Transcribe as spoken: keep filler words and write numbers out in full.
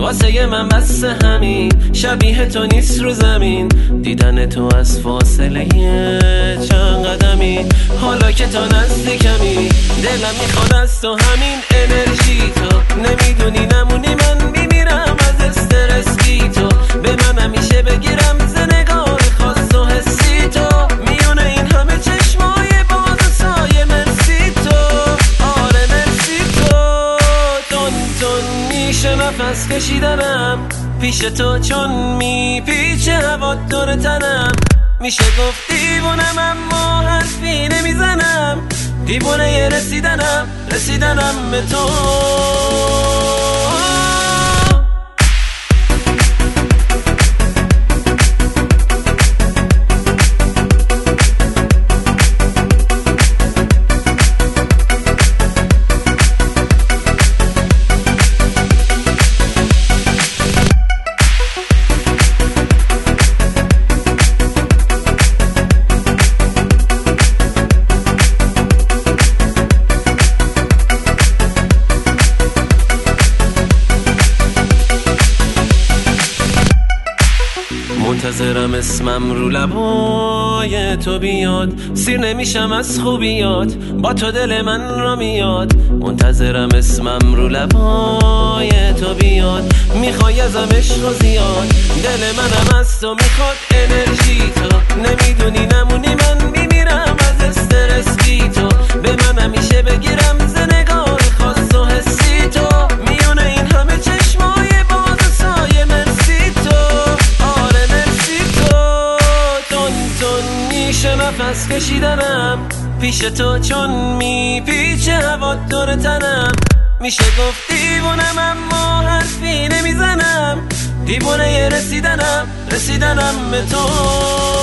واسه من بس همین، شبیه تو نیست رو زمین، دیدن تو از فاصله چند قدمی. حالا که تو نزدیکمی دلم میخواد از تو همین انرژی تو، نمیدونی نمونی من میمیرم از استرس بی تو. به من همیشه بگیرم ز نگاه خاص و حسی تو، میونه این همه چشمای باز و سایه مرسی تو. آره مرسی تو. تون تون میشه نفس کشیدنم پیش تو، چون میپیچه هوا دور تنم. میشه گفت دیوونم اما حرفی نمیزنم، دیوونه یه رسیدنم رسیدنم به تو. منتظرم اسمم رو لبای تو بیاد، سیر نمیشم از خوبیات با تو دل من را میاد. منتظرم اسمم رو لبای تو بیاد، میخوای ازم عشق و زیاد، دل منم از تو میخواد انرژی تو. نمیدونی نمونی من میمیرم از استرس بی تو. به من همیشه بگیرم ز نگاه خاص و حسی تو، میونه این همه چشمای باز و سایه مرسی تو. میشه نفس کشیدنم پیش تو، چون میپیچه هوا دور تنم. میشه گفت دیوونم اما حرفی نمیزنم، دیوونه یه رسیدنم رسیدنم به تو.